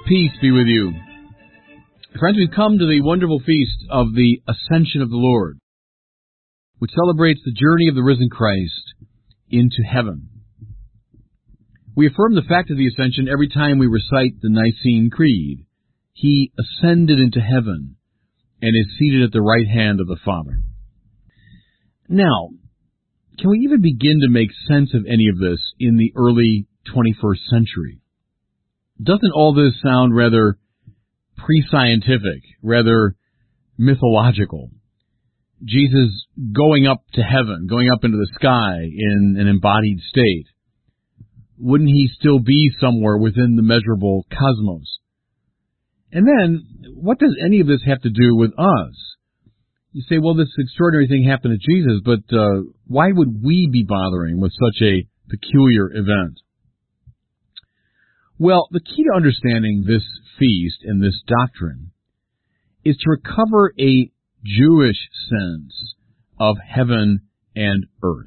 Peace be with you. Friends, we've come to the wonderful feast of the Ascension of the Lord, which celebrates the journey of the risen Christ into heaven. We affirm the fact of the Ascension every time we recite the Nicene Creed. He ascended into heaven and is seated at the right hand of the Father. Now, can we even begin to make sense of any of this in the early 21st century? Doesn't all this sound rather pre-scientific, rather mythological? Jesus going up to heaven, going up into the sky in an embodied state. Wouldn't he still be somewhere within the measurable cosmos? And then, what does any of this have to do with us? You say, well, this extraordinary thing happened to Jesus, but why would we be bothering with such a peculiar event? Well, the key to understanding this feast and this doctrine is to recover a Jewish sense of heaven and earth.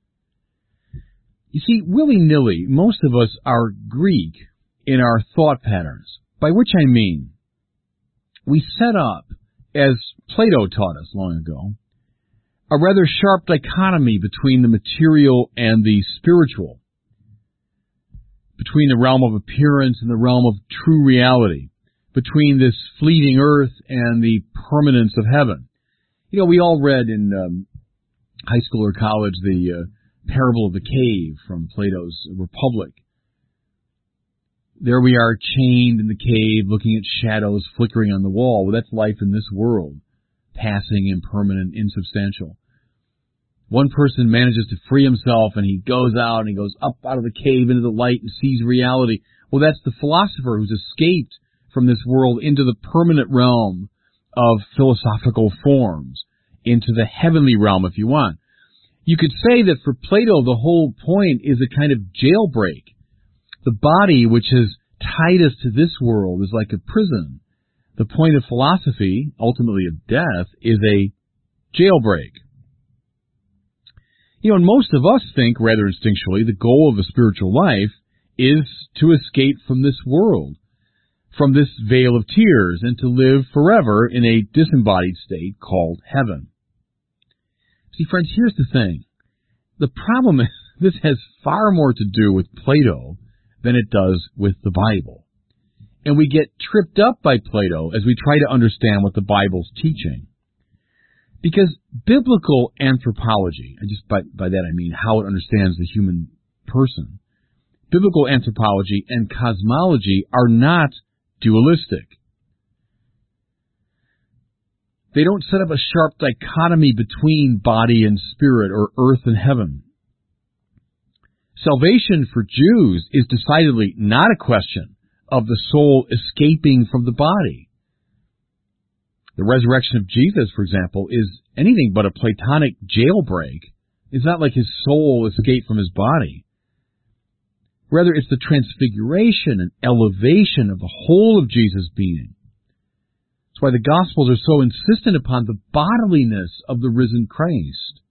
You see, willy-nilly, most of us are Greek in our thought patterns, by which I mean we set up, as Plato taught us long ago, a rather sharp dichotomy between the material and the spiritual, between the realm of appearance and the realm of true reality, between this fleeting earth and the permanence of heaven. You know, we all read in high school or college the parable of the cave from Plato's Republic. There we are chained in the cave, looking at shadows flickering on the wall. Well, that's life in this world, passing, impermanent, insubstantial. One person manages to free himself, and he goes out, and he goes up out of the cave into the light and sees reality. Well, that's the philosopher who's escaped from this world into the permanent realm of philosophical forms, into the heavenly realm, if you want. You could say that for Plato, the whole point is a kind of jailbreak. The body, which has tied us to this world, is like a prison. The point of philosophy, ultimately of death, is a jailbreak. You know, and most of us think, rather instinctually, the goal of a spiritual life is to escape from this world, from this vale of tears, and to live forever in a disembodied state called heaven. See, friends, here's the thing. The problem is this has far more to do with Plato than it does with the Bible. And we get tripped up by Plato as we try to understand what the Bible's teaching. Because biblical anthropology, and just by that I mean how it understands the human person, biblical anthropology and cosmology are not dualistic. They don't set up a sharp dichotomy between body and spirit or earth and heaven. Salvation for Jews is decidedly not a question of the soul escaping from the body. The resurrection of Jesus, for example, is anything but a Platonic jailbreak. It's not like his soul escaped from his body. Rather, it's the transfiguration and elevation of the whole of Jesus' being. That's why the Gospels are so insistent upon the bodiliness of the risen Christ.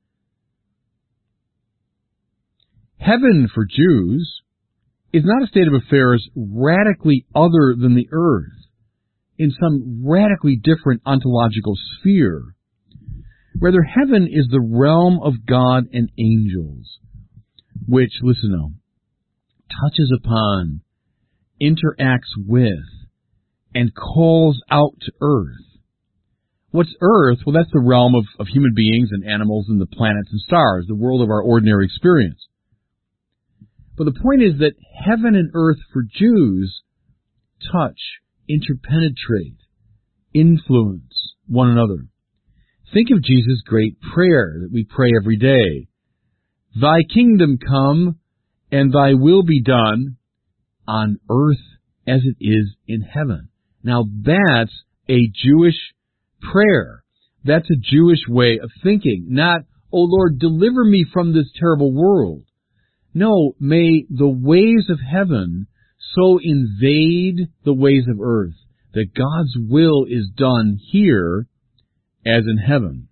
Heaven for Jews is not a state of affairs radically other than the earth, in some radically different ontological sphere. Rather, heaven is the realm of God and angels, which, listen now, touches upon, interacts with, and calls out to earth. What's earth? Well, that's the realm of human beings and animals and the planets and stars, the world of our ordinary experience. But the point is that heaven and earth for Jews touch, interpenetrate, influence one another. Think of Jesus' great prayer that we pray every day. Thy kingdom come, and thy will be done on earth as it is in heaven. Now that's a Jewish prayer. That's a Jewish way of thinking. Not, oh Lord, deliver me from this terrible world. No, may the ways of heaven so invade the ways of earth that God's will is done here as in heaven.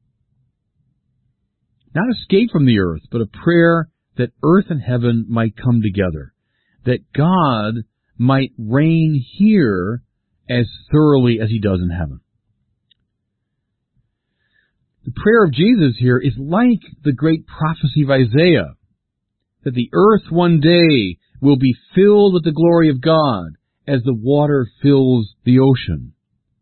Not escape from the earth, but a prayer that earth and heaven might come together, that God might reign here as thoroughly as he does in heaven. The prayer of Jesus here is like the great prophecy of Isaiah, that the earth one day will be filled with the glory of God as the water fills the ocean.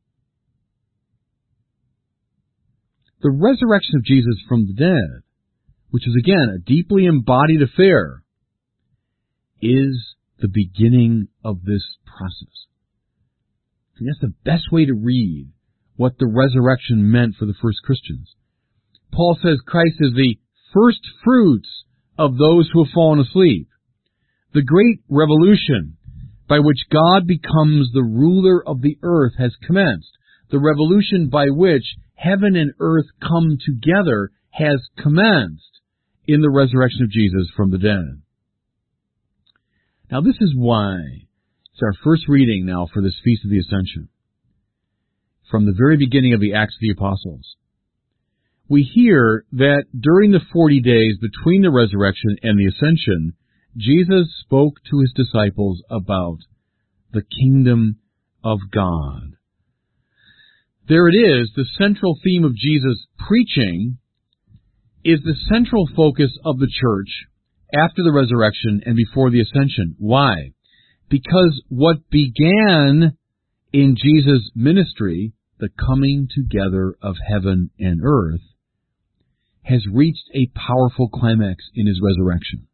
The resurrection of Jesus from the dead, which is again a deeply embodied affair, is the beginning of this process. And that's the best way to read what the resurrection meant for the first Christians. Paul says Christ is the first fruits of those who have fallen asleep. The great revolution by which God becomes the ruler of the earth has commenced. The revolution by which heaven and earth come together has commenced in the resurrection of Jesus from the dead. Now this is why it's our first reading now for this Feast of the Ascension. From the very beginning of the Acts of the Apostles, we hear that during the 40 days between the resurrection and the ascension, Jesus spoke to his disciples about the kingdom of God. There it is, the central theme of Jesus' preaching is the central focus of the church after the resurrection and before the ascension. Why? Because what began in Jesus' ministry, the coming together of heaven and earth, has reached a powerful climax in his resurrection.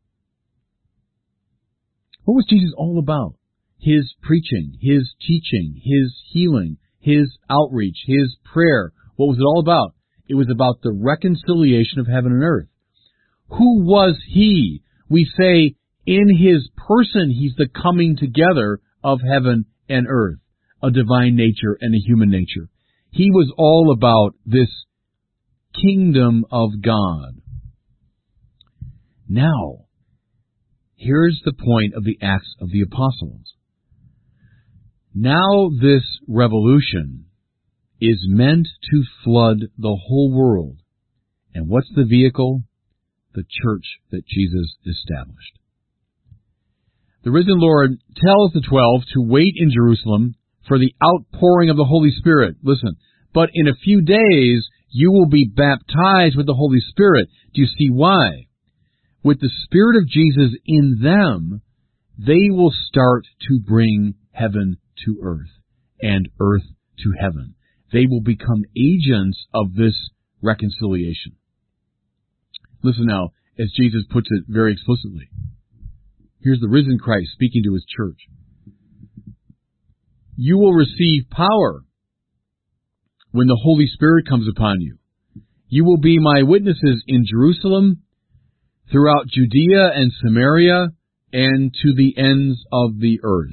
What was Jesus all about? His preaching, his teaching, his healing, his outreach, his prayer. What was it all about? It was about the reconciliation of heaven and earth. Who was he? We say in his person he's the coming together of heaven and earth, a divine nature and a human nature. He was all about this kingdom of God. Now, here's the point of the Acts of the Apostles. Now this revolution is meant to flood the whole world. And what's the vehicle? The church that Jesus established. The risen Lord tells the 12 to wait in Jerusalem for the outpouring of the Holy Spirit. Listen, but in a few days you will be baptized with the Holy Spirit. Do you see why? With the Spirit of Jesus in them, they will start to bring heaven to earth and earth to heaven. They will become agents of this reconciliation. Listen now, as Jesus puts it very explicitly. Here's the risen Christ speaking to his church. You will receive power when the Holy Spirit comes upon you. You will be my witnesses in Jerusalem, throughout Judea and Samaria, and to the ends of the earth.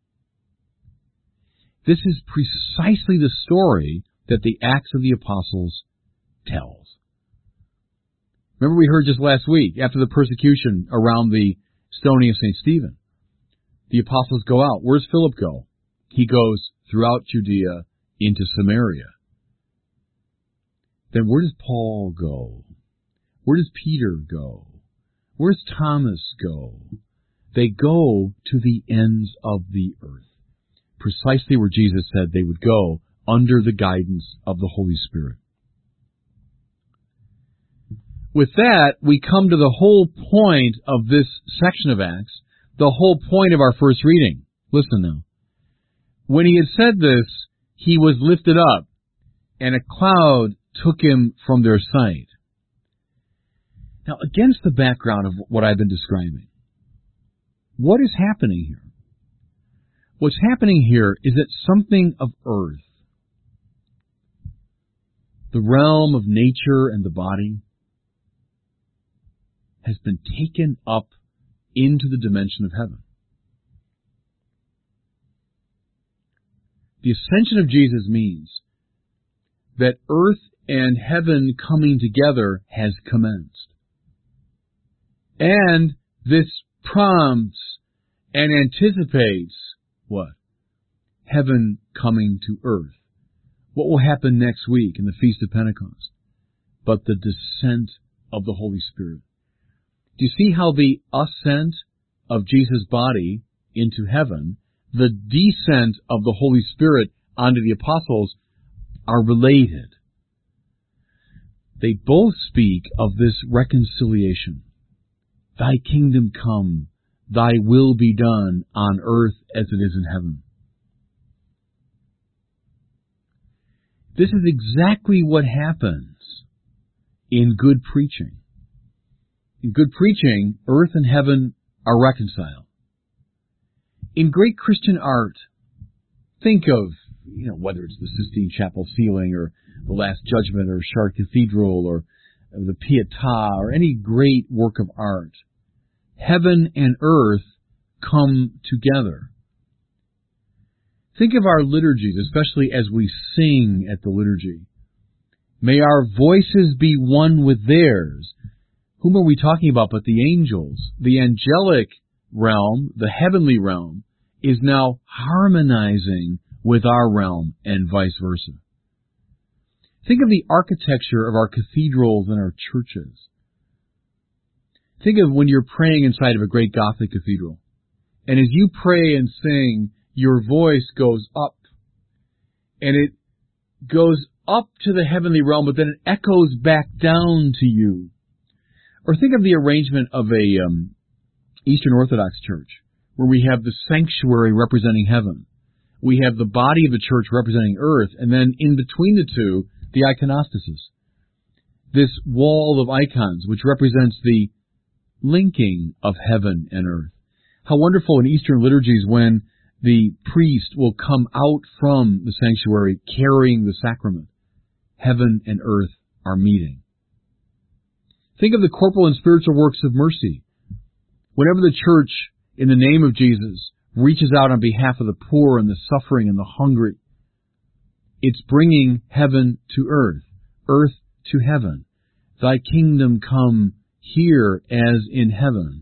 This is precisely the story that the Acts of the Apostles tells. Remember we heard just last week, after the persecution around the stoning of St. Stephen, the apostles go out. Where does Philip go? He goes throughout Judea into Samaria. Then where does Paul go? Where does Peter go? Where does Thomas go? They go to the ends of the earth. Precisely where Jesus said they would go under the guidance of the Holy Spirit. With that, we come to the whole point of this section of Acts, the whole point of our first reading. Listen now. When he had said this, he was lifted up, and a cloud took him from their sight. Now, against the background of what I've been describing, what is happening here? What's happening here is that something of earth, the realm of nature and the body, has been taken up into the dimension of heaven. The ascension of Jesus means that earth and heaven coming together has commenced. And this prompts and anticipates what? Heaven coming to earth. What will happen next week in the Feast of Pentecost? But the descent of the Holy Spirit. Do you see how the ascent of Jesus' body into heaven, the descent of the Holy Spirit onto the apostles are related. They both speak of this reconciliation. Thy kingdom come, thy will be done on earth as it is in heaven. This is exactly what happens in good preaching. In good preaching, earth and heaven are reconciled. In great Christian art, think of, whether it's the Sistine Chapel ceiling or the Last Judgment or Chartres Cathedral or the Pietà or any great work of art. Heaven and earth come together. Think of our liturgies, especially as we sing at the liturgy. May our voices be one with theirs. Whom are we talking about but the angels? The angelic realm, the heavenly realm, is now harmonizing with our realm and vice versa. Think of the architecture of our cathedrals and our churches. Think of when you're praying inside of a great Gothic cathedral. And as you pray and sing, your voice goes up. And it goes up to the heavenly realm, but then it echoes back down to you. Or think of the arrangement of a Eastern Orthodox church, where we have the sanctuary representing heaven. We have the body of the church representing earth, and then in between the two, the iconostasis. This wall of icons, which represents the linking of heaven and earth. How wonderful in Eastern liturgies when the priest will come out from the sanctuary carrying the sacrament. Heaven and earth are meeting. Think of the corporal and spiritual works of mercy. Whenever the church, in the name of Jesus, reaches out on behalf of the poor and the suffering and the hungry, it's bringing heaven to earth to heaven. Thy kingdom come here as in heaven.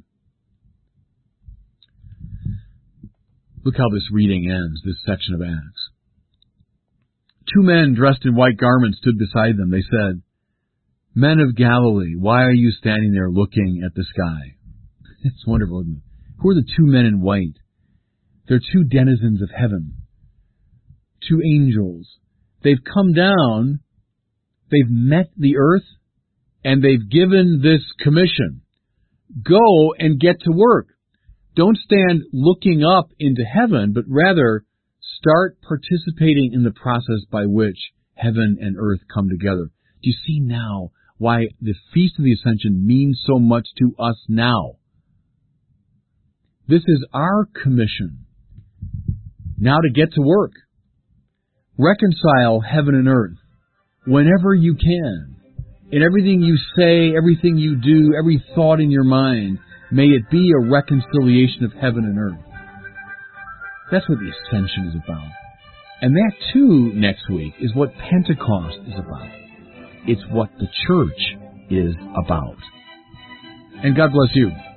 Look how this reading ends, this section of Acts. 2 men dressed in white garments stood beside them. They said, Men of Galilee, why are you standing there looking at the sky? It's wonderful, isn't it? Who are the 2 men in white? They're 2 denizens of heaven. 2 angels. They've come down, they've met the earth, and they've given this commission. Go and get to work. Don't stand looking up into heaven, but rather start participating in the process by which heaven and earth come together. Do you see now why the Feast of the Ascension means so much to us now? This is our commission. Now to get to work. Reconcile heaven and earth whenever you can. In everything you say, everything you do, every thought in your mind, may it be a reconciliation of heaven and earth. That's what the Ascension is about. And that, too, next week, is what Pentecost is about. It's what the church is about. And God bless you.